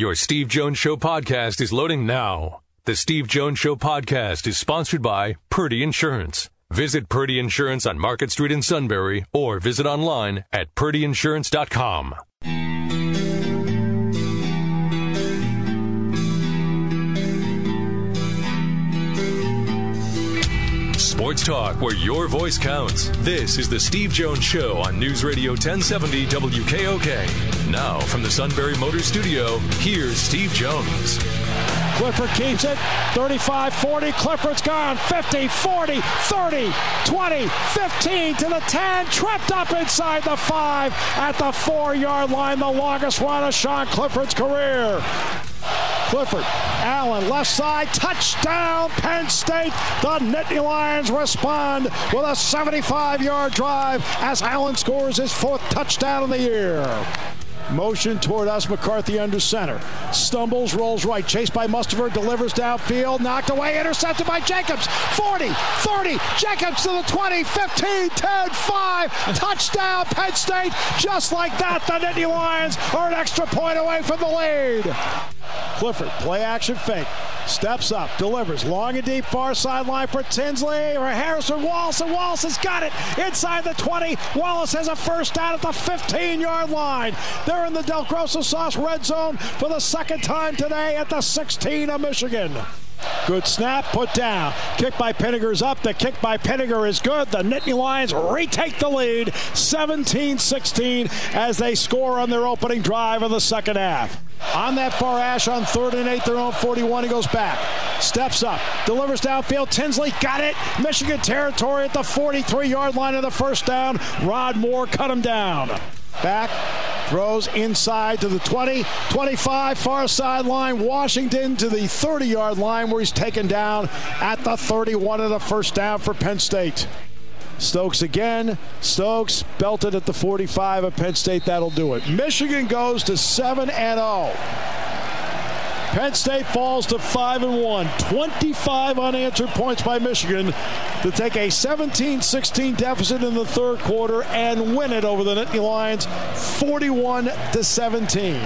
Your Steve Jones Show podcast is loading now. The Steve Jones Show podcast is sponsored by Purdy Insurance. Visit Purdy Insurance on Market Street in Sunbury or visit online at purdyinsurance.com. Sports talk where your voice counts. This is the Steve Jones Show on News Radio 1070 WKOK. Now from the Sunbury Motors Studio, here's Steve Jones. Clifford keeps it, 35-40, Clifford's gone, 50, 40, 30, 20, 15 to the 10, tripped up inside the 5 at the 4-yard line, the longest run of Sean Clifford's career. Clifford, Allen, left side, touchdown, Penn State. The Nittany Lions respond with a 75-yard drive as Allen scores his 4th touchdown of the year. Motion toward us, McCarthy under center. Stumbles, rolls right, chased by Mustipher, delivers downfield, knocked away, intercepted by Jacobs. 40, 30, Jacobs to the 20, 15, 10, 5, touchdown, Penn State. Just like that, the Nittany Lions are an extra point away from the lead. Clifford, play action fake, steps up, delivers, long and deep, far sideline for Tinsley, or Harrison Wallace, and Wallace has got it inside the 20. Wallace has a first down at the 15-yard line. They're in the Del Grosso Sauce red zone for the second time today at the 16 of Michigan. Good snap, put down. Kick by Pinniger's up. The kick by Pinniger is good. The Nittany Lions retake the lead, 17-16, as they score on their opening drive of the second half. On that far ash on 3rd and 8, their own 41, he goes back. Steps up, delivers downfield. Tinsley got it. Michigan territory at the 43-yard line of the first down. Rod Moore cut him down. Back, throws inside to the 20, 25, far sideline. Washington to the 30-yard line where he's taken down at the 31 of the first down for Penn State. Stokes again. Stokes belted at the 45 of Penn State. That'll do it. Michigan goes to 7-0. Penn State falls to 5-1. 25 unanswered points by Michigan to take a 17-16 deficit in the third quarter and win it over the Nittany Lions 41-17.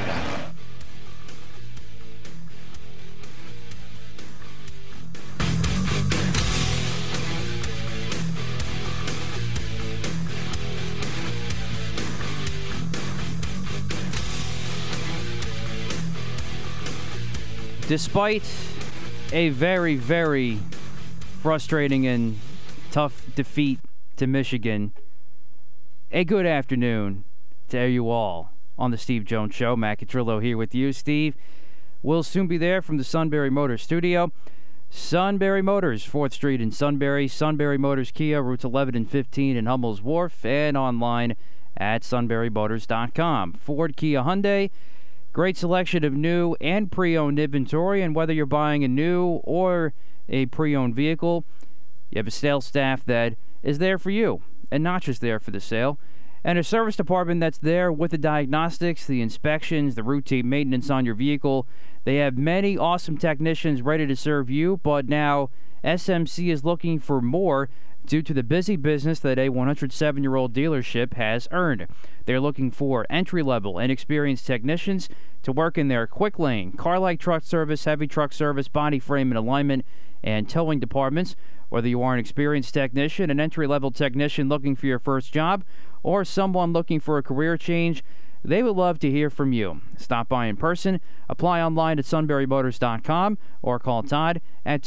Despite a very, very frustrating and tough defeat to Michigan, a good afternoon to you all on the Steve Jones Show. Matt Catrillo here with you. Steve will soon be there from the Sunbury Motors Studio. Sunbury Motors, 4th Street in Sunbury. Sunbury Motors Kia, routes 11 and 15 in Hummel's Wharf, and online at sunburymotors.com. Ford, Kia, Hyundai. Great selection of new and pre-owned inventory, and whether you're buying a new or a pre-owned vehicle, you have a sales staff that is there for you and not just there for the sale, and a service department that's there with the diagnostics, the inspections, the routine maintenance on your vehicle. They have many awesome technicians ready to serve you, but now SMC is looking for more due to the busy business that a 107-year-old dealership has earned. They're looking for entry-level and experienced technicians to work in their quick lane, car-like truck service, heavy truck service, body frame and alignment, and towing departments. Whether you are an experienced technician, an entry-level technician looking for your first job, or someone looking for a career change, they would love to hear from you. Stop by in person, apply online at sunburymotors.com, or call Todd at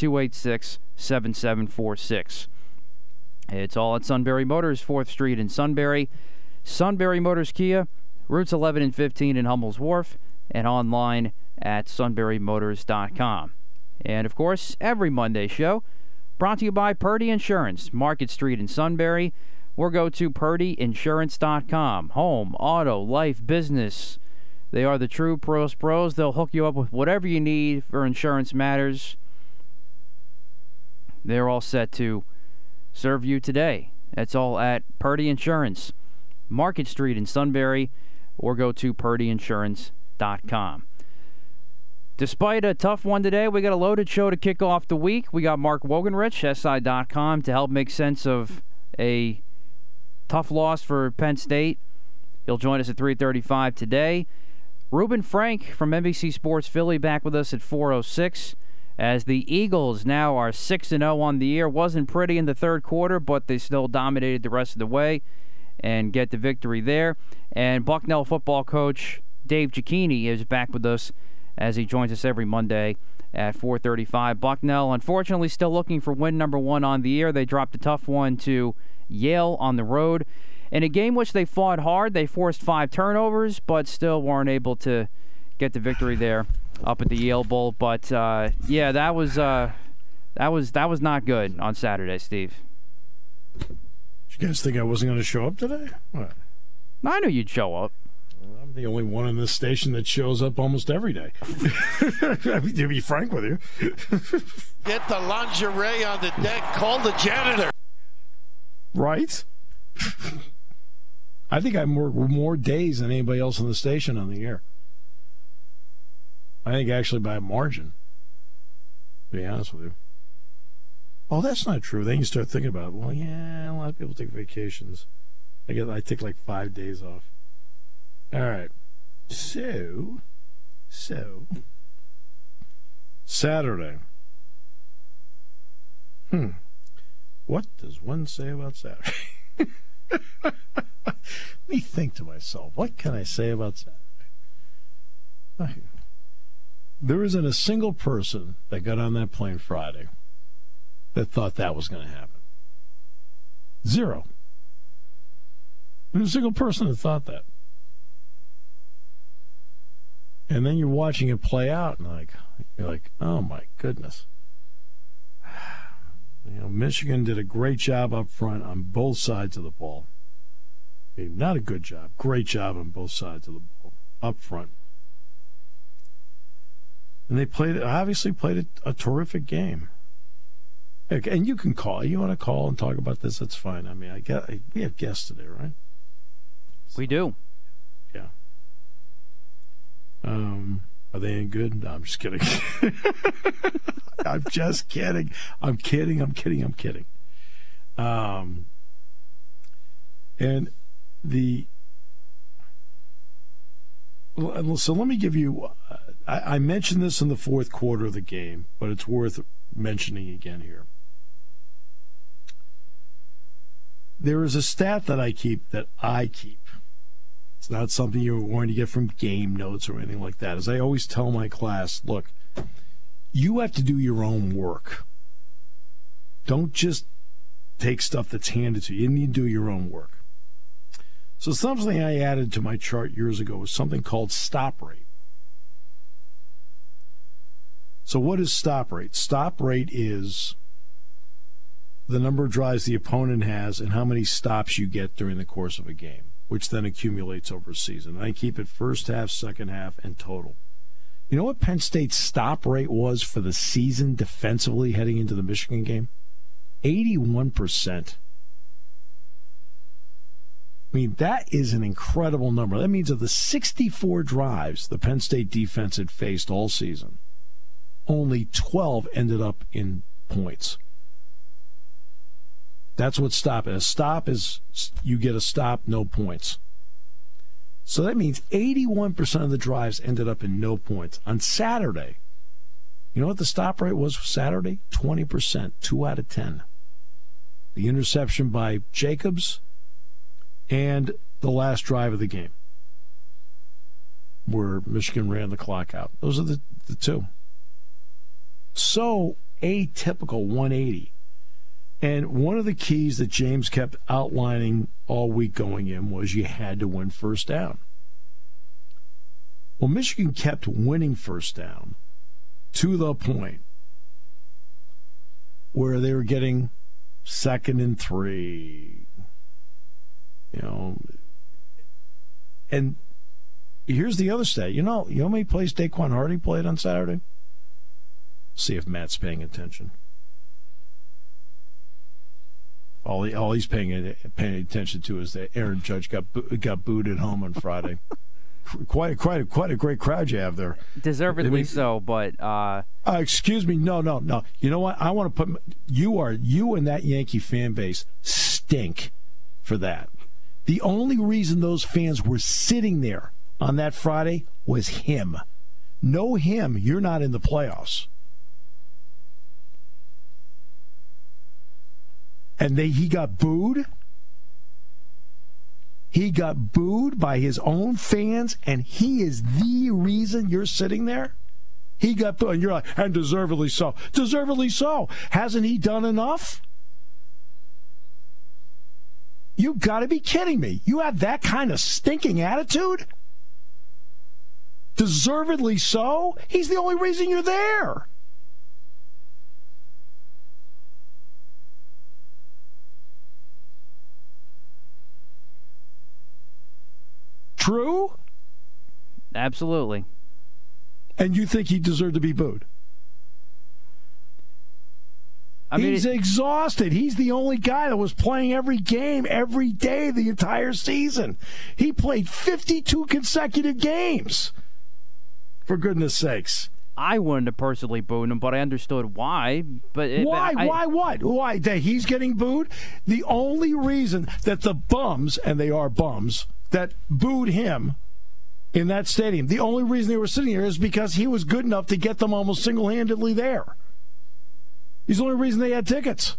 286-7746. It's all at Sunbury Motors, 4th Street in Sunbury. Sunbury Motors Kia, routes 11 and 15 in Hummel's Wharf, and online at sunburymotors.com. And, of course, every Monday show brought to you by Purdy Insurance, Market Street in Sunbury, or go to purdyinsurance.com. Home, auto, life, business. They are the true pros. They'll hook you up with whatever you need for insurance matters. They're all set to serve you today. That's all at Purdy Insurance, Market Street in Sunbury, or go to purdyinsurance.com. Despite a tough one today, we got a loaded show to kick off the week. We got Mark Wogenrich, SI.com, to help make sense of a tough loss for Penn State. He'll join us at 3:35 today. Reuben Frank from NBC Sports Philly back with us at 4:06. As the Eagles now are 6-0 on the year. Wasn't pretty in the third quarter, but they still dominated the rest of the way and get the victory there. And Bucknell football coach Dave Cicchini is back with us as he joins us every Monday at 4:35. Bucknell, unfortunately, still looking for win number 1 on the year. They dropped a tough one to Yale on the road. In a game which they fought hard, they forced 5 turnovers, but still weren't able to get the victory there up at the Yale Bowl. But yeah, that was not good on Saturday, Steve. You guys think I wasn't going to show up today? What? I knew you'd show up. Well, I'm the only one in this station that shows up almost every day. I mean, to be frank with you. Get the lingerie on the deck. Call the janitor. Right? I think I'm more days than anybody else in the station on the air. I think actually by a margin, to be honest with you. Oh, that's not true. Then you start thinking about it. Well, yeah, a lot of people take vacations. I take like 5 days off. All right. So Saturday. What does one say about Saturday? Let me think to myself. What can I say about Saturday? There isn't a single person that got on that plane Friday that thought that was going to happen. Zero. There's a single person that thought that. And then you're watching it play out, and you're like, oh my goodness. You know, Michigan did a great job up front on both sides of the ball. Okay, not a good job, great job on both sides of the ball up front. And they obviously played a terrific game. And you can call. You want to call and talk about this? That's fine. I mean, we have guests today, right? We do. Yeah. Are they any good? No, I'm just kidding. I'm just kidding. I'm kidding. So let me give you. I mentioned this in the fourth quarter of the game, but it's worth mentioning again here. There is a stat that I keep. It's not something you're going to get from game notes or anything like that. As I always tell my class, look, you have to do your own work. Don't just take stuff that's handed to you. You need to do your own work. So something I added to my chart years ago was something called stop rate. So what is stop rate? Stop rate is the number of drives the opponent has and how many stops you get during the course of a game, which then accumulates over a season. And I keep it first half, second half, and total. You know what Penn State's stop rate was for the season defensively heading into the Michigan game? 81%. I mean, that is an incredible number. That means of the 64 drives the Penn State defense had faced all season, only 12 ended up in points. That's what stop is. A stop is you get a stop, no points. So that means 81% of the drives ended up in no points. On Saturday, you know what the stop rate was for Saturday? 20%, 2 out of 10. The interception by Jacobs and the last drive of the game where Michigan ran the clock out. Those are the two. So atypical 180. And one of the keys that James kept outlining all week going in was you had to win first down. Well, Michigan kept winning first down to the point where they were getting 2nd and 3. You know, and here's the other stat. You know how many plays Daquan Hardy played on Saturday? See if Matt's paying attention. All he's paying attention to is that Aaron Judge got booed at home on Friday. Quite a great crowd you have there. Deservedly so, but excuse me, no. You know what? I want to put you and that Yankee fan base stink for that. The only reason those fans were sitting there on that Friday was him. No him, you're not in the playoffs. And he got booed. He got booed by his own fans, and he is the reason you're sitting there? He got booed, and you're like, and deservedly so. Deservedly so. Hasn't he done enough? You got to be kidding me. You have that kind of stinking attitude? Deservedly so? He's the only reason you're there. True? Absolutely. And you think he deserved to be booed? He's exhausted. He's the only guy that was playing every game, every day, the entire season. He played 52 consecutive games. For goodness sakes. I wouldn't have personally booed him, but I understood why. Why? Why what? Why? That he's getting booed? The only reason that the bums, and they are bums, that booed him in that stadium, the only reason they were sitting there is because he was good enough to get them almost single-handedly there. He's the only reason they had tickets.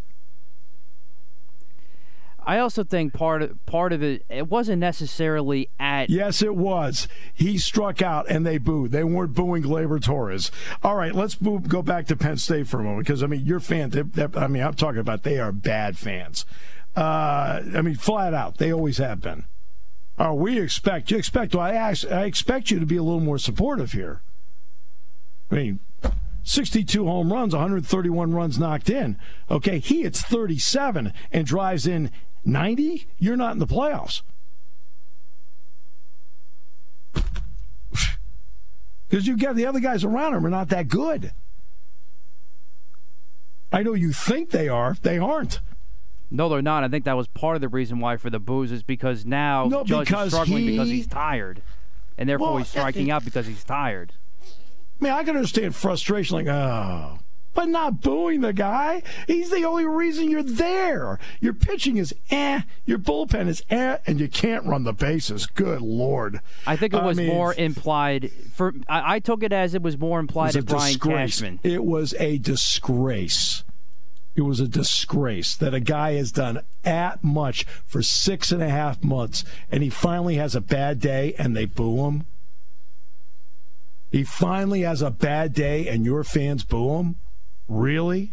I also think part of it wasn't necessarily at... Yes, it was. He struck out, and they booed. They weren't booing Gleyber Torres. All right, let's go back to Penn State for a moment, because, your fans, I'm talking about they are bad fans. Flat out, they always have been. Oh, I expect you to be a little more supportive here. 62 home runs, 131 runs knocked in. Okay, he hits 37 and drives in 90. You're not in the playoffs. Because you got the other guys around him are not that good. I know you think they are. They aren't. No, they're not. I think that was part of the reason why for the boos is because now Judge is struggling because he's tired. And therefore he's striking out because he's tired. I can understand frustration, but not booing the guy. He's the only reason you're there. Your pitching is your bullpen is and you can't run the bases. Good Lord. I think it was more implied. I took it as it was more implied at Brian Cashman. It was a disgrace. It was a disgrace that a guy has done that much for 6.5 months, and he finally has a bad day, and they boo him. He finally has a bad day, and your fans boo him? Really?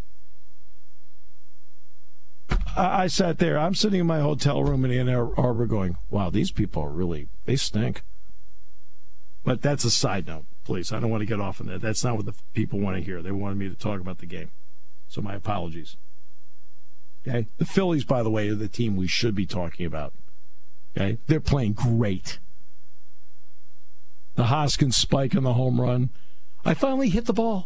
I sat there. I'm sitting in my hotel room in Ann Arbor going, wow, these people they stink. But that's a side note, please. I don't want to get off on that. That's not what the people want to hear. They wanted me to talk about the game. So my apologies. Okay? The Phillies, by the way, are the team we should be talking about. Okay? They're playing great. The Hoskins spike on the home run. I finally hit the ball.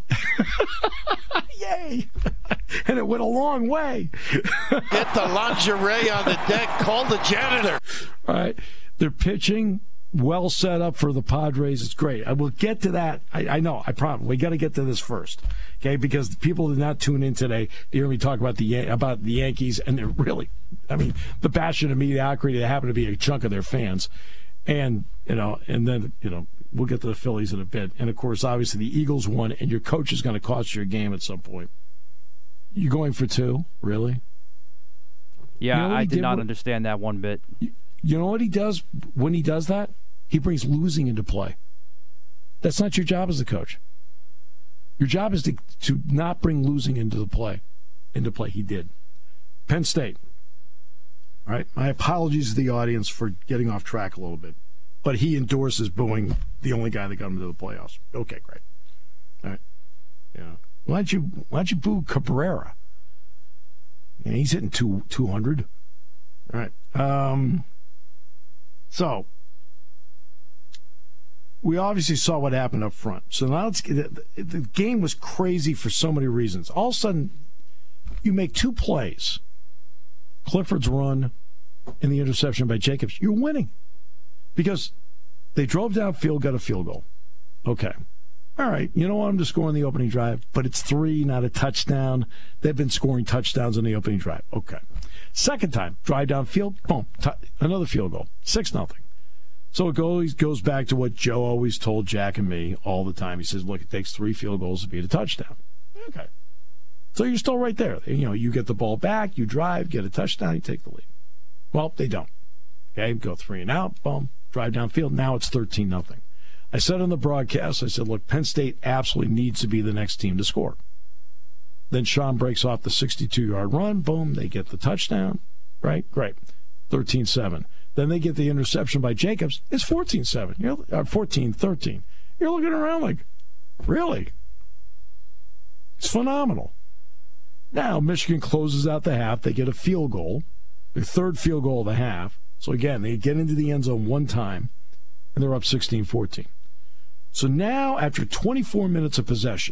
Yay! And it went a long way. Get the lingerie on the deck. Call the janitor. All right. They're pitching. Well set up for the Padres. It's great. I will get to that. I know. I promise. We got to get to this first, okay? Because the people did not tune in today to hear me talk about the Yankees, and they're really, the bastion of mediocrity that happen to be a chunk of their fans, and then we'll get to the Phillies in a bit, and of course, obviously, the Eagles won, and your coach is going to cost you a game at some point. You going for two, really? Yeah, I did not understand that one bit. You know what he does when he does that? He brings losing into play. That's not your job as a coach. Your job is to not bring losing into play. He did. Penn State. All right. My apologies to the audience for getting off track a little bit. But he endorses booing the only guy that got him to the playoffs. Okay, great. All right. Yeah. Why don't you boo Cabrera? Yeah, he's hitting 200. All right. So, we obviously saw what happened up front. So now the game was crazy for so many reasons. All of a sudden, you make two plays. Clifford's run and the interception by Jacobs. You're winning. Because they drove downfield, got a field goal. Okay. All right. You know what? I'm just scoring the opening drive, but it's 3, not a touchdown. They've been scoring touchdowns on the opening drive. Okay. Second time, drive downfield, boom, another field goal, 6-0. So it goes back to what Joe always told Jack and me all the time. He says, look, it takes 3 field goals to beat a touchdown. Okay. So you're still right there. You get the ball back, you drive, get a touchdown, you take the lead. Well, they don't. Okay, go 3 and out, boom, drive downfield. Now it's 13-0. I said on the broadcast, I said, look, Penn State absolutely needs to be the next team to score. Then Sean breaks off the 62-yard run, boom, they get the touchdown, right? Great, 13-7. Then they get the interception by Jacobs. It's 14-7, 14-13. You're looking around like, really? It's phenomenal. Now, Michigan closes out the half. They get a field goal, their 3rd field goal of the half. So, again, they get into the end zone one time, and they're up 16-14. So now, after 24 minutes of possession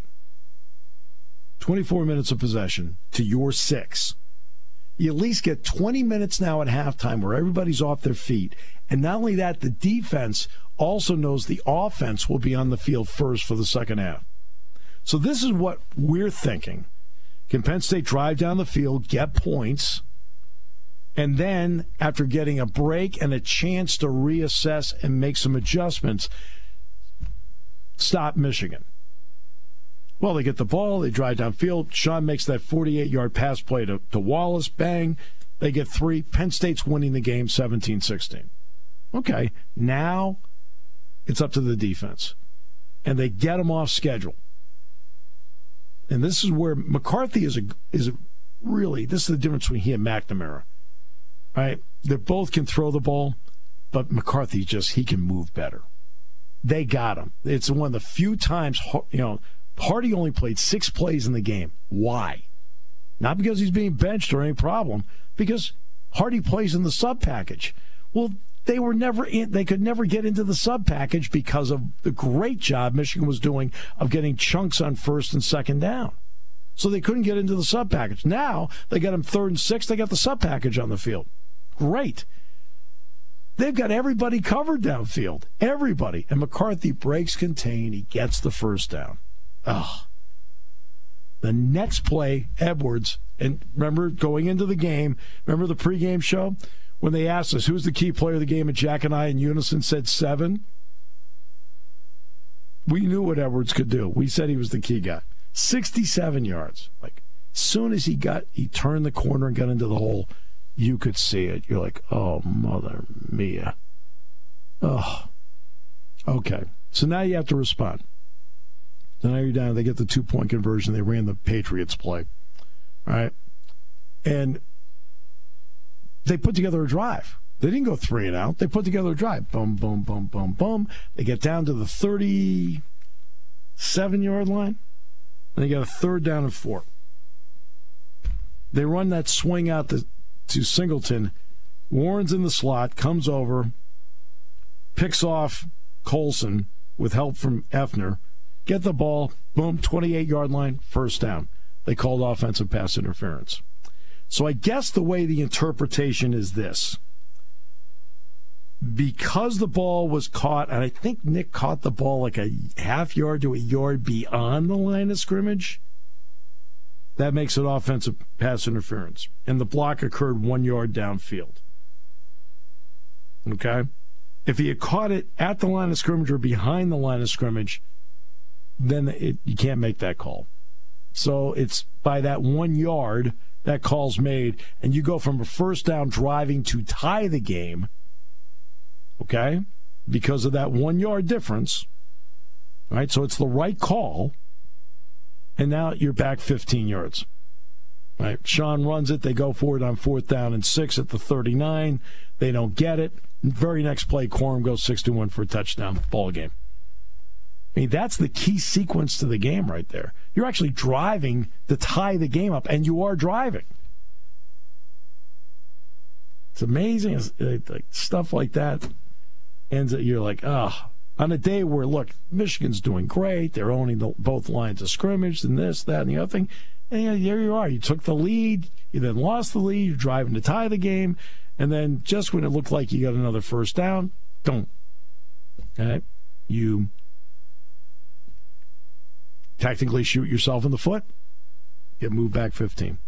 to your 6, you at least get 20 minutes now at halftime where everybody's off their feet. And not only that, the defense also knows the offense will be on the field first for the second half. So this is what we're thinking. Can Penn State drive down the field, get points, and then after getting a break and a chance to reassess and make some adjustments, stop Michigan? Well, they get the ball, they drive downfield. Sean makes that 48-yard pass play to Wallace, bang. They get 3. Penn State's winning the game 17-16. Okay, now it's up to the defense. And they get them off schedule. And this is where McCarthy is really, this is the difference between he and McNamara. Right? They both can throw the ball, but McCarthy he can move better. They got him. It's one of the few times, Hardy only played 6 plays in the game. Why? Not because he's being benched or any problem, because Hardy plays in the sub package. Well, they could never get into the sub package because of the great job Michigan was doing of getting chunks on 1st and 2nd down. So they couldn't get into the sub package. Now they got them 3rd and 6th. They got the sub package on the field. Great. They've got everybody covered downfield. Everybody. And McCarthy breaks contain. He gets the 1st down. Oh. The next play, Edwards, and remember going into the game, remember the pregame show? When they asked us who's the key player of the game, and Jack and I in unison said 7, we knew what Edwards could do. We said he was the key guy. 67 yards. Like, as soon as he turned the corner and got into the hole, you could see it. You're like, oh, mother mia. Oh. Okay. So now you have to respond. So now you're down. They get the 2-point conversion. They ran the Patriots play. All right. And they put together a drive. They didn't go 3 and out. They put together a drive. Boom, boom, boom, boom, boom. They get down to the 37-yard line. And they got a 3rd down and 4. They run that swing out to Singleton. Warren's in the slot, comes over, picks off Colson with help from Effner. Get the ball, boom, 28-yard line, 1st down. They called offensive pass interference. So I guess the way the interpretation is this. Because the ball was caught, and I think Nick caught the ball like a half yard to a yard beyond the line of scrimmage, that makes it offensive pass interference. And the block occurred 1 yard downfield. Okay? If he had caught it at the line of scrimmage or behind the line of scrimmage, then you can't make that call. So it's by that 1 yard that call's made, and you go from a 1st down driving to tie the game, okay, because of that 1 yard difference, right? So it's the right call, and now you're back 15 yards, right? Sean runs it. They go for it on 4th down and 6 at the 39. They don't get it. Very next play, Corum goes 6-1 for a touchdown. Ball game. I mean, that's the key sequence to the game right there. You're actually driving to tie the game up, and you are driving. It's amazing. Stuff like that ends up, you're like, oh. On a day where, look, Michigan's doing great. They're owning both lines of scrimmage and this, that, and the other thing. And there you are. You took the lead. You then lost the lead. You're driving to tie the game. And then just when it looked like you got another 1st down, don't. Okay? You technically shoot yourself in the foot, get moved back 15.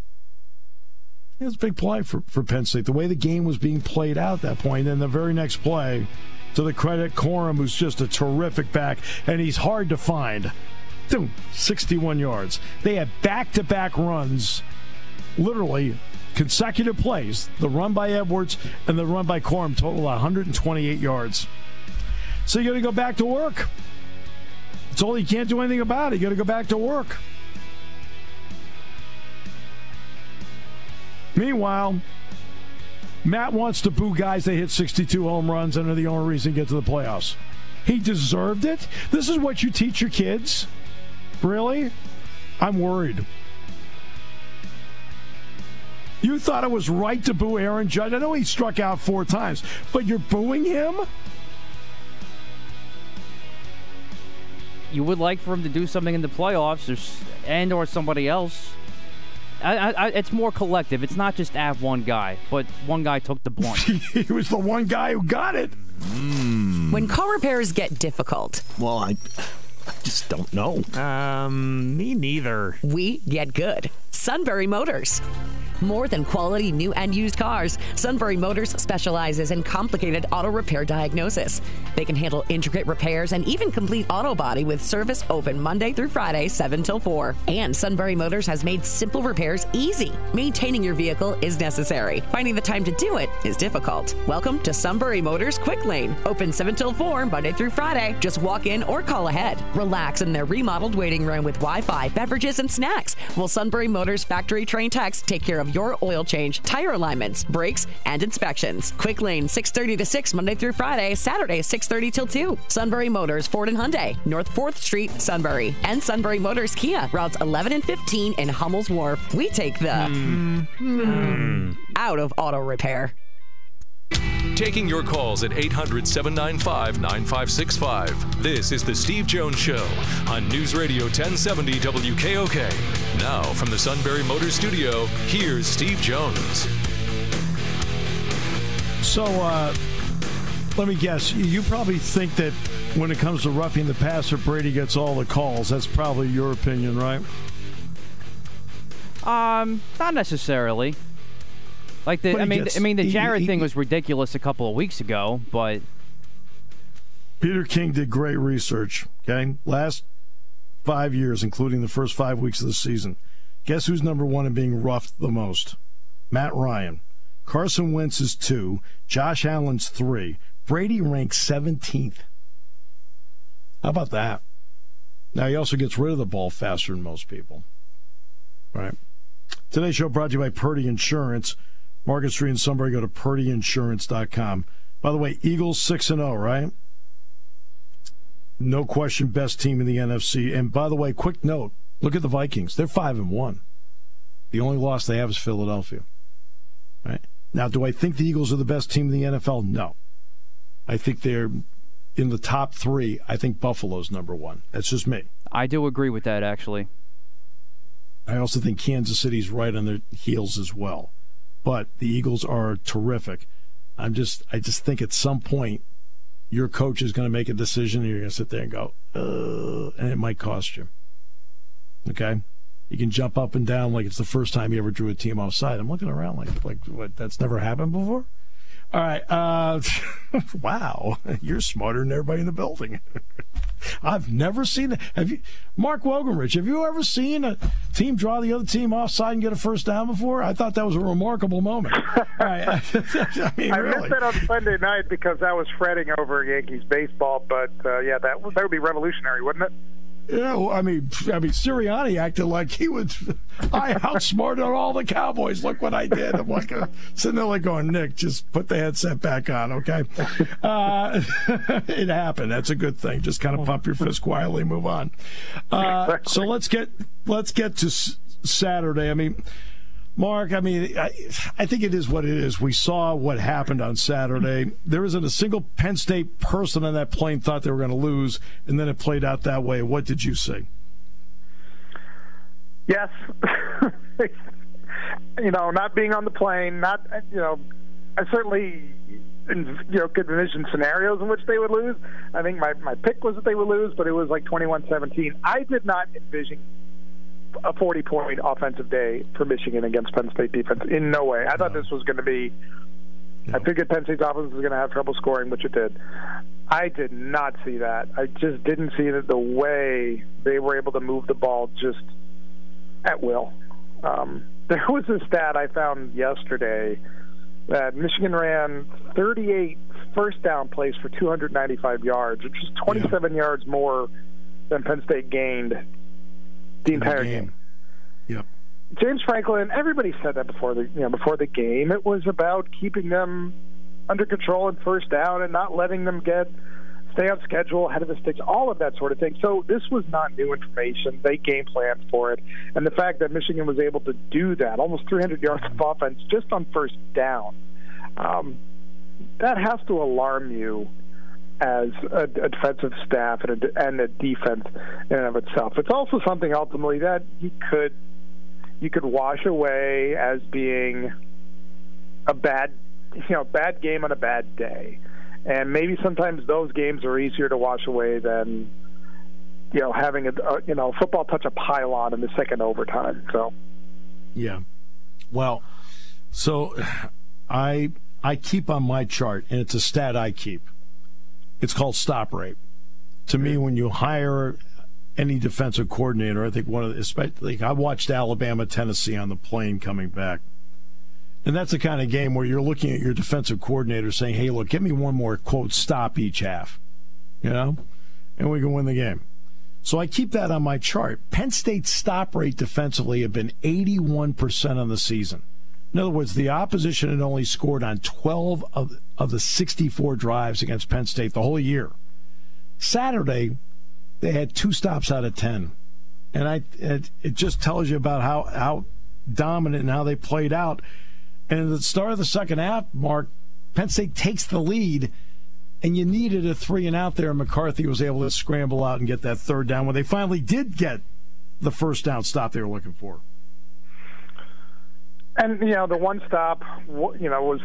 It was a big play for Penn State. The way the game was being played out at that point, and the very next play, to the credit Corum, who's just a terrific back, and he's hard to find. 61 yards. They had back-to-back runs, literally consecutive plays, the run by Edwards and the run by Corum, total 128 yards. So you got to go back to work. That's all you can't do anything about it. You got to go back to work. Meanwhile, Matt wants to boo guys that hit 62 home runs and are the only reason to get to the playoffs. He deserved it. This is what you teach your kids? Really? I'm worried. You thought it was right to boo Aaron Judge. I know he struck out 4 times, but you're booing him? You would like for him to do something in the playoffs or somebody else. It's more collective. It's not just at one guy, but one guy took the blunt. He was the one guy who got it. When car repairs get difficult. Well, I just don't know. Me neither. We get good. Sunbury Motors. More than quality new and used cars, Sunbury Motors specializes in complicated auto repair diagnosis. They can handle intricate repairs and even complete auto body with service open Monday through Friday, 7 till 4. And Sunbury Motors has made simple repairs easy. Maintaining your vehicle is necessary. Finding the time to do it is difficult. Welcome to Sunbury Motors Quick Lane. Open 7 till 4, Monday through Friday. Just walk in or call ahead. Relax in their remodeled waiting room with Wi-Fi, beverages, and snacks. While Sunbury Motors factory trained techs take care of your oil change, tire alignments, brakes, and inspections. Quick Lane, 6:30 to 6, Monday through Friday, Saturday, 6:30 till 2. Sunbury Motors, Ford and Hyundai, North 4th Street, Sunbury. And Sunbury Motors Kia, routes 11 and 15 in Hummel's Wharf. We take the out of auto repair. Taking your calls at 800-795-9565. This is the Steve Jones Show on News Radio 1070 WKOK. Now from the Sunbury Motors Studio, here's Steve Jones. So, let me guess. You probably think that when it comes to roughing the passer, Brady gets all the calls. That's probably your opinion, right? Not necessarily. Like the Jarrett thing was ridiculous a couple of weeks ago, but Peter King did great research. Okay, last 5 years, including the first 5 weeks of the season. Guess who's number 1 in being roughed the most? Matt Ryan. Carson Wentz is 2. Josh Allen's 3. Brady ranks 17th. How about that? Now he also gets rid of the ball faster than most people. All right. Today's show brought to you by Purdy Insurance. Market Street in Sunbury, go to purdyinsurance.com. By the way, Eagles 6-0, right? No question, best team in the NFC. And by the way, quick note, look at the Vikings. They're 5-1. The only loss they have is Philadelphia. Right? Now, do I think the Eagles are the best team in the NFL? No. I think they're in the top 3. I think Buffalo's number 1. That's just me. I do agree with that, actually. I also think Kansas City's right on their heels as well. But the Eagles are terrific. I just think at some point your coach is going to make a decision and you're going to sit there and go, and it might cost you. Okay? You can jump up and down like it's the first time you ever drew a team offside. I'm looking around like what? That's never happened before? All right. Wow. You're smarter than everybody in the building. I've never seen it. Have you, Mark Wogenrich, have you ever seen a team draw the other team offside and get a first down before? I thought that was a remarkable moment. All right. I mean, I really. missed that on Sunday night because I was fretting over Yankees baseball, but yeah, that would be revolutionary, wouldn't it? Yeah, well, I mean, Sirianni acted like he was. I outsmarted all the Cowboys. Look what I did. I'm like sitting there like going, Nick, just put the headset back on, okay? It happened. That's a good thing. Just kind of pump your fist quietly, move on. So let's get to Saturday. I mean, Mark, I mean, I think it is what it is. We saw what happened on Saturday. There isn't a single Penn State person on that plane thought they were going to lose, and then it played out that way. What did you see? Yes. Not being on the plane, I certainly could envision scenarios in which they would lose. I think my pick was that they would lose, but it was like 21-17. I did not envision a 40-point offensive day for Michigan against Penn State defense. In no way. I thought this was going to be I figured Penn State's offense was going to have trouble scoring, which it did. I did not see that. I just didn't see that the way they were able to move the ball just at will. There was a stat I found yesterday that Michigan ran 38 first down plays for 295 yards, which is 27 yards more than Penn State gained the entire game. Yep. James Franklin, everybody said that before the game. It was about keeping them under control and first down and not letting them stay on schedule, ahead of the sticks, all of that sort of thing. So this was not new information. They game planned for it. And the fact that Michigan was able to do that, almost 300 yards of offense just on first down, that has to alarm you as a defensive staff and a defense in and of itself. It's also something ultimately that you could wash away as being a bad game on a bad day. And maybe sometimes those games are easier to wash away than, having football touch a pylon in the second overtime. So, yeah. Well, so I keep on my chart, and it's a stat I keep. It's called stop rate. To me, when you hire any defensive coordinator, I think especially I watched Alabama, Tennessee on the plane coming back. And that's the kind of game where you're looking at your defensive coordinator saying, hey, look, get me one more, quote, stop each half, and we can win the game. So I keep that on my chart. Penn State's stop rate defensively have been 81% on the season. In other words, the opposition had only scored on 12 of the 64 drives against Penn State the whole year. Saturday, they had 2 stops out of 10. And it just tells you about how dominant and how they played out. And at the start of the second half, Mark, Penn State takes the lead, and you needed a 3-and-out there, and McCarthy was able to scramble out and get that third down when they finally did get the first down stop they were looking for. And, the one stop, was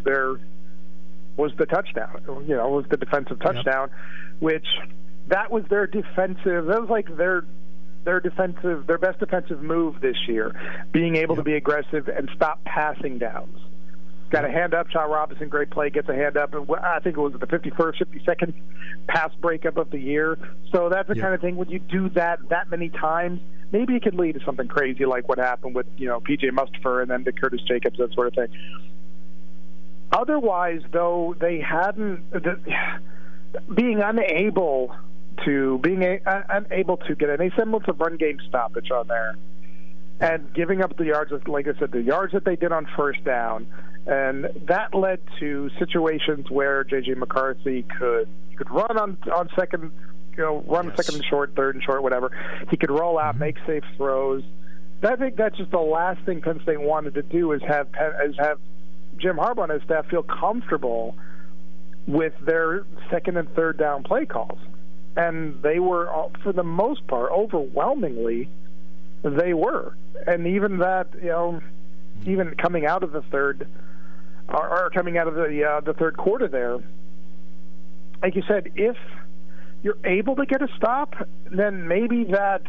the touchdown, was the defensive touchdown, which that was their defensive, that was like their best defensive move this year, being able to be aggressive and stop passing downs. Got a hand up, Shaw Robinson, great play, gets a hand up, and I think it was the 51st, 52nd pass breakup of the year. So that's the kind of thing, when you do that many times, maybe it could lead to something crazy like what happened with, P.J. Mustipher and then to Curtis Jacobs, that sort of thing. Otherwise, though, they hadn't being unable to get any semblance of run game stoppage on there, and giving up the yards, like I said, the yards that they did on first down, and that led to situations where J.J. McCarthy could run on second, second and short, third and short, whatever. He could roll out, make safe throws. I think that's just the last thing Penn State wanted to do is have Jim Harbaugh and his staff feel comfortable with their second and third down play calls. And they were, for the most part, overwhelmingly, they were. And even that, even coming out of the third, or coming out of the third quarter there, like you said, if you're able to get a stop, then maybe that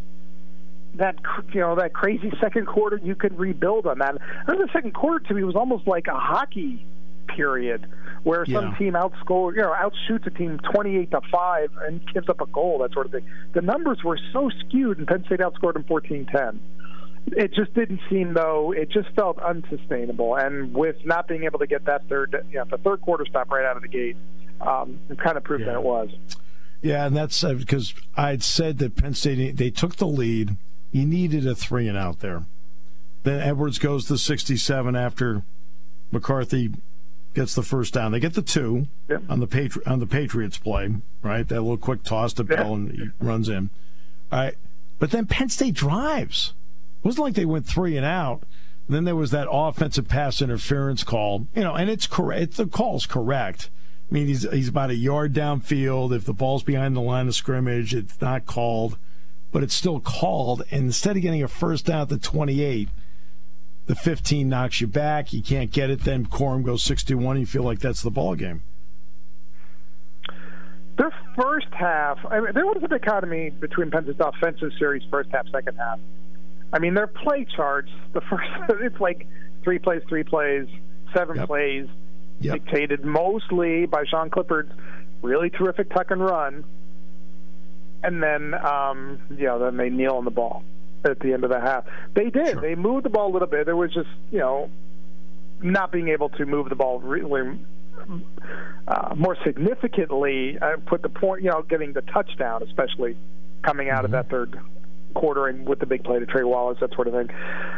crazy second quarter, you could rebuild on that. And the second quarter to me was almost like a hockey period where some team outshoots a team 28-5 and gives up a goal, that sort of thing. The numbers were so skewed, and Penn State outscored them 14-10. It just didn't seem, though, it just felt unsustainable. And with not being able to get that the third quarter stop right out of the gate, it kind of proved that it was. Yeah, and that's because I'd said that Penn State, they took the lead. You needed a 3-and-out there. Then Edwards goes to 67 after McCarthy gets the first down. They get the 2 on the Patriots play, right? That little quick toss to Bell, and he runs in. All right, but then Penn State drives. It wasn't like they went 3-and-out. Then there was that offensive pass interference call, and it's correct. The call's correct. I mean, he's about a yard downfield. If the ball's behind the line of scrimmage, it's not called, but it's still called. And instead of getting a first down at the 28, the 15 knocks you back. You can't get it. Then Corum goes 61. You feel like that's the ball game. Their first half, there was a dichotomy between Penn State's offensive series, first half, second half. I mean, their play charts, it's like 3 plays, 7 plays, dictated mostly by Sean Clifford's really terrific tuck and run. And then, then they kneel on the ball at the end of the half. They did. Sure. They moved the ball a little bit. There was just, not being able to move the ball really more significantly, put the point, getting the touchdown, especially coming out of that third quarter and with the big play to Trey Wallace, that sort of thing.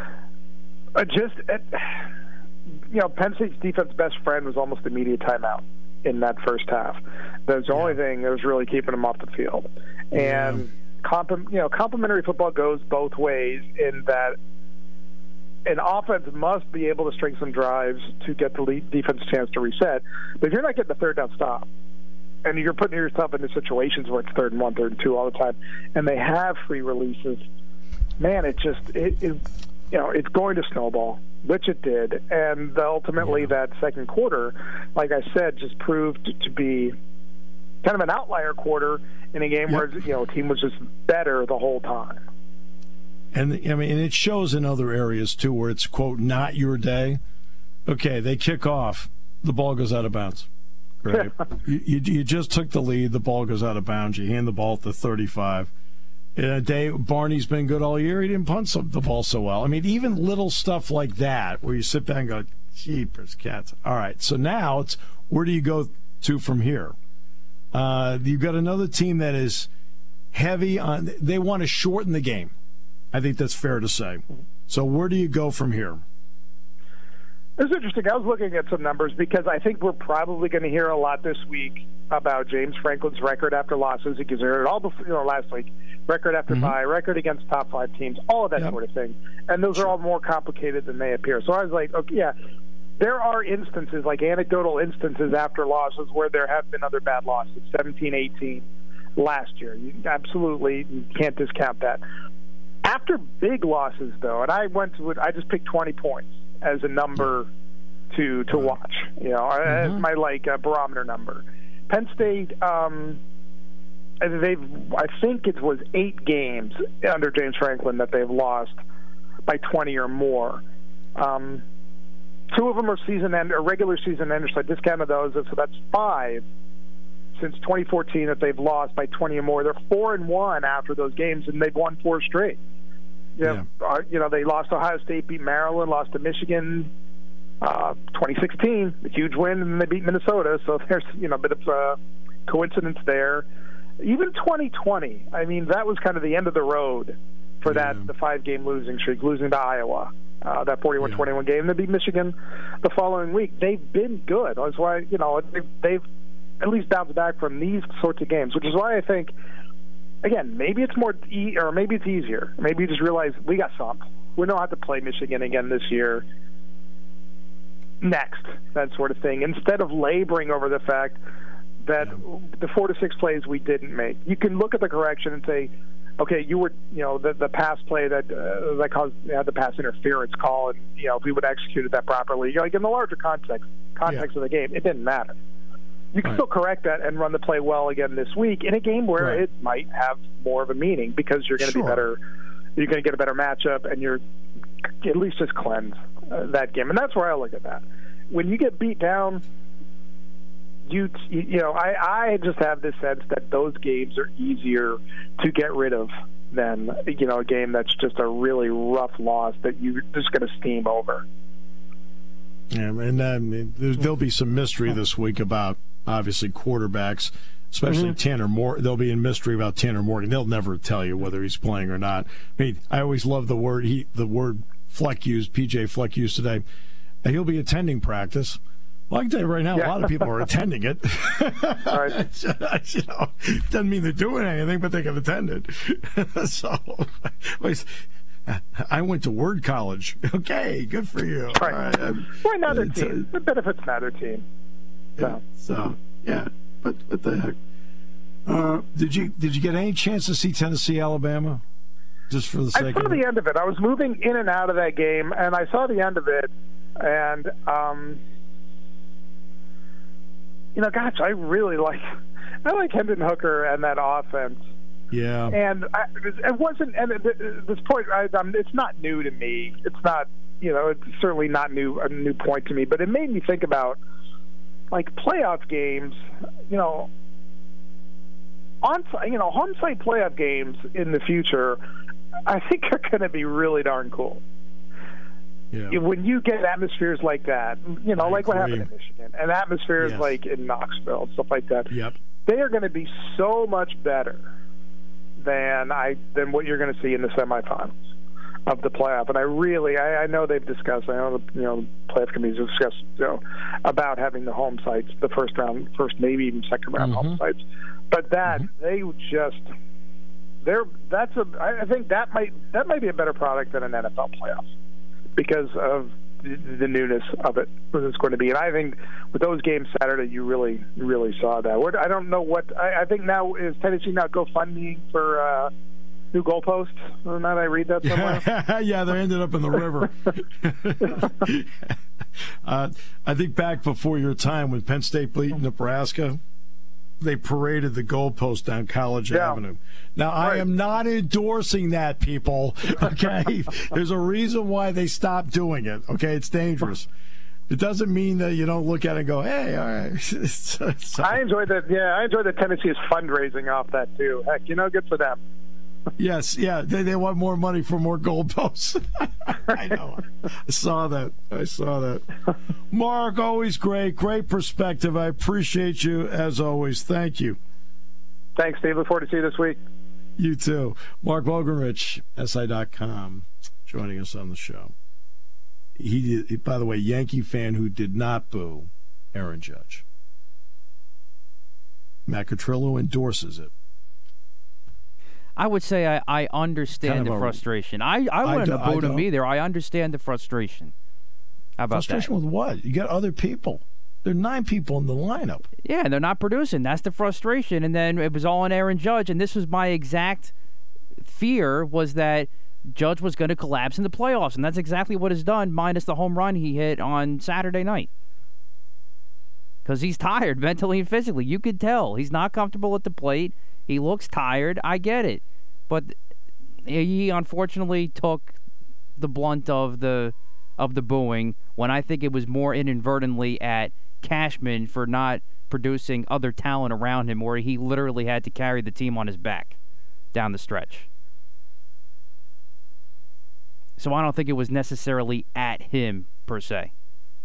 Penn State's defense's best friend was almost immediate timeout in that first half. That's the only thing that was really keeping them off the field. And complementary football goes both ways in that an offense must be able to string some drives to get the defense a chance to reset. But if you're not getting the third down stop, and you're putting yourself into situations where it's 3rd and 1, 3rd and 2 all the time, and they have free releases, man, it's going to snowball, which it did. And ultimately that second quarter, like I said, just proved to be kind of an outlier quarter in a game where a team was just better the whole time. And it shows in other areas too, where it's quote not your day. Okay, they kick off, the ball goes out of bounds. Right, you just took the lead, the ball goes out of bounds. You hand the ball at the 35. In a day, Barney's been good all year. He didn't punt the ball so well. I mean, even little stuff like that, where you sit back and go, "Jeepers, cats!" All right, so now it's where do you go to from here? You've got another team that is heavy on. They want to shorten the game. I think that's fair to say. So where do you go from here? It's interesting. I was looking at some numbers because I think we're probably going to hear a lot this week about James Franklin's record after losses. Because we heard it all before, last week. Record after bye, record against top 5 teams, all of that sort of thing. And those are all more complicated than they appear. So I was like, okay, yeah, there are instances, like anecdotal instances after losses where there have been other bad losses, 17-18 last year. You can't discount that. After big losses, though, and I just picked 20 points as a number to watch, as my barometer number. Penn State, I think it was 8 games under James Franklin that they've lost by 20 or more. 2 of them are regular season enders, so I discounted those, so that's 5 since 2014 that they've lost by 20 or more. They're 4-1 after those games, and they've won 4 straight. They lost to Ohio State, beat Maryland, lost to Michigan, 2016, a huge win, and they beat Minnesota. So there's a bit of coincidence there. Even 2020, I mean, that was kind of the end of the road for the 5-game losing streak, losing to Iowa, that 41-21 game. They beat Michigan the following week. They've been good. That's why they've at least bounced back from these sorts of games, which is why I think. Again, maybe it's or maybe it's easier. Maybe you just realize we got something. We don't have to play Michigan again this year. Next, that sort of thing. Instead of laboring over the fact that the 4 to 6 plays we didn't make, you can look at the correction and say, okay, you were, the pass play that caused the pass interference call, and if we would have executed that properly, in the larger context of the game, it didn't matter. You can still correct that and run the play well again this week in a game where it might have more of a meaning because you're going to be better. You're going to get a better matchup, and you're at least just cleanse that game. And that's where I look at that. When you get beat down, I just have this sense that those games are easier to get rid of than a game that's just a really rough loss that you're just going to steam over. Yeah, and there'll be some mystery this week about. Obviously, quarterbacks, especially Tanner Morgan. They'll be in mystery about Tanner Morgan. They'll never tell you whether he's playing or not. I mean, I always love the word Fleck used, PJ Fleck used today. He'll be attending practice. Well, I can tell you right now, a lot of people are attending it. Doesn't mean they're doing anything, but they can attend it. So, I went to Word College. Okay, good for you. Right. All right. Why another team? It benefits another team. But what the heck? Did you get any chance to see Tennessee, Alabama? Just for the sake of it? I saw the end of it. I was moving in and out of that game, and I saw the end of it. And gosh, I like Hendon Hooker and that offense. Yeah. And it wasn't. And at this point, it's not new to me. It's not. It's certainly not a new point to me. But it made me think about like playoff games, home site playoff games in the future, I think are going to be really darn cool. Yeah. When you get atmospheres like that, like what happened in Michigan, and atmospheres like in Knoxville, stuff like that, they are going to be so much better than what you're going to see in the semifinals of the playoff. And I know they've discussed. I know the playoff committees have discussed about having the home sites, the first maybe even second round home sites. But that they just I think that might be a better product than an NFL playoff because of the newness of it, what it's going to be. And I think with those games Saturday, you really saw that. I don't know what I think now is Tennessee now GoFundMe for new goalposts. Or not? I read that somewhere. Yeah, they ended up in the river. I think back before your time when Penn State beat Nebraska, they paraded the goalpost down College Avenue. Now, I am not endorsing that, people. Okay? There's a reason why they stopped doing it. Okay? It's dangerous. It doesn't mean that you don't look at it and go, hey, all right. I enjoyed that. Yeah, I enjoyed that Tennessee is fundraising off that, too. Heck, good for them. Yes, yeah. They want more money for more goalposts. I know. I saw that. Mark, always great perspective. I appreciate you as always. Thank you. Thanks, Steve. Look forward to see you this week. You too. Mark Vogelrich, SI.com, joining us on the show. He, by the way, Yankee fan who did not boo Aaron Judge. Matt Catrillo endorses it. I would say I understand the frustration. I wouldn't have booed him either. I understand the frustration. How about frustration with what? You got other people. There are 9 people in the lineup. Yeah, and they're not producing. That's the frustration. And then it was all on Aaron Judge, and this was my exact fear, was that Judge was going to collapse in the playoffs, and that's exactly what he's done, minus the home run he hit on Saturday night. Because he's tired mentally and physically. You could tell. He's not comfortable at the plate. He looks tired. I get it. But he unfortunately took the blunt of the booing when I think it was more inadvertently at Cashman for not producing other talent around him, where he literally had to carry the team on his back down the stretch. So I don't think it was necessarily at him per se.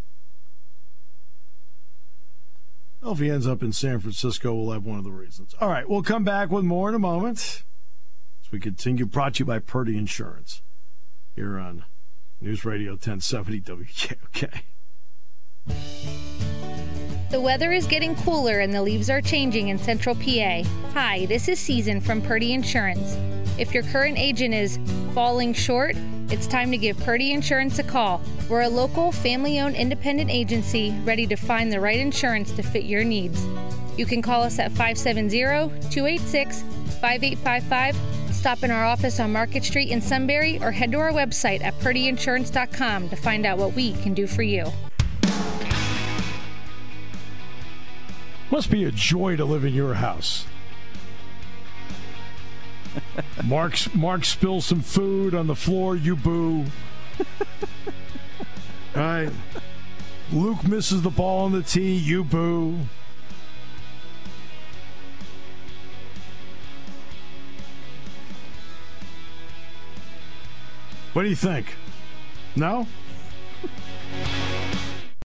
Well, if he ends up in San Francisco, we'll have one of the reasons. All right, we'll come back with more in a moment as we continue. Brought to you by Purdy Insurance here on News Radio 1070 WKOK. The weather is getting cooler and the leaves are changing in Central PA. Hi, this is Season from Purdy Insurance. If your current agent is falling short, it's time to give Purdy Insurance a call. We're a local, family-owned independent agency ready to find the right insurance to fit your needs. You can call us at 570-286-5855, stop in our office on Market Street in Sunbury, or head to our website at purdyinsurance.com to find out what we can do for you. Must be a joy to live in your house. Mark spills some food on the floor, you boo. All right. Luke misses the ball on the tee, you boo. What do you think? No?